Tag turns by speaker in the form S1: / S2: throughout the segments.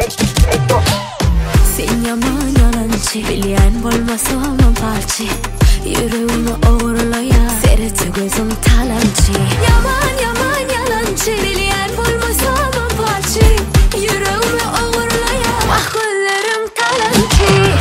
S1: Sen yaman yalancı, bilyen bolmasa aman parçı. Yüreğimi uğurlaya, sereti gözüm talancı. Yaman yaman yalancı, bilyen bolmasa aman parçı. Yüreğimi uğurlaya, ah kollarım talancı.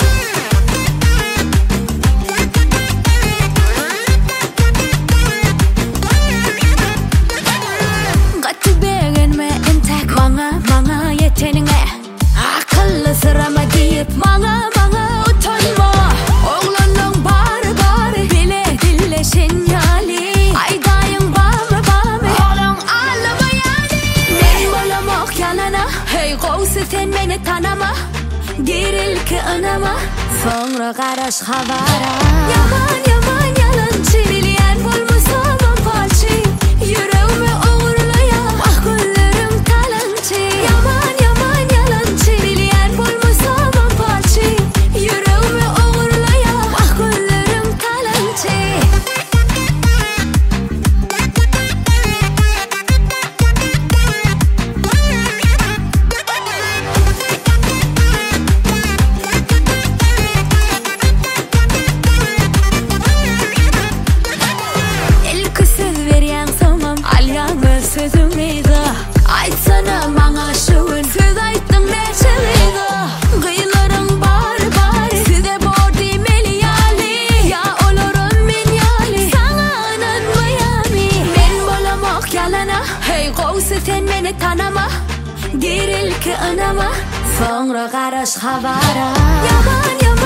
S1: Gatı beğenme entek, mana yeteneğe. Akıllı sırama deyip mana utanma. Oğlanın bari bile dille sinyali. Aydayın bamı oğlan ağlama yani. Ben bolamak yanana, hey kovsi sen beni tanama. Geril ki anama, sonra karaş havara. Yaman yalancı, bilyen bolmasa aman parçı. Yüreğimi uğurlaya, ah kollarım talancı. Yaman yalancı, bilyen bolmasa aman parçı. Yüreğimi uğurlaya, ah kollarım talancı. İlk söz veren samam, alyanı sözümeydi. Aytsana bana şuun, söz ayttın neçe meydi. Kıyıların bari, size bor demeli yali. Ya olurum men yali, sana inanmayami. Ben bolamak yalana, hey kovsi sen beni tanama. Geril ki anama, sonra karaş havara. Yaman